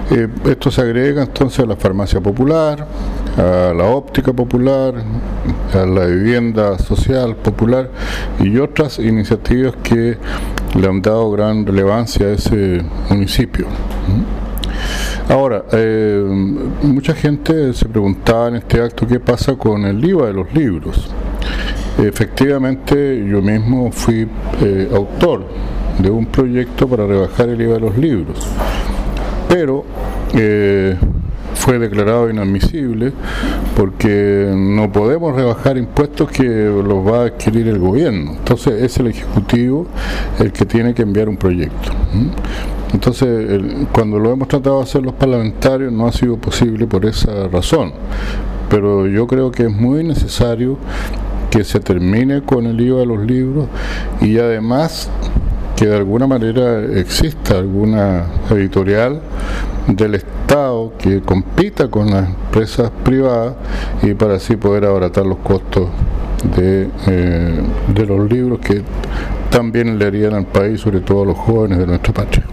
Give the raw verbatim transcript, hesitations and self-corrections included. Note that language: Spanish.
Eh, esto se agrega entonces a la farmacia popular, a la óptica popular, a la vivienda social popular y otras iniciativas que le han dado gran relevancia a ese municipio. Ahora, eh, mucha gente se preguntaba en este acto qué pasa con el I V A de los libros. Efectivamente, yo mismo fui eh, autor de un proyecto para rebajar el I V A de los libros, pero eh, fue declarado inadmisible porque no podemos rebajar impuestos que los va a adquirir el gobierno. Entonces es el Ejecutivo el que tiene que enviar un proyecto. Entonces, el, cuando lo hemos tratado de hacer los parlamentarios no ha sido posible por esa razón, pero yo creo que es muy necesario que se termine con el I V A de los libros y además que de alguna manera exista alguna editorial del Estado que compita con las empresas privadas y para así poder abaratar los costos de, eh, de los libros que también le harían al país, sobre todo a los jóvenes de nuestra patria.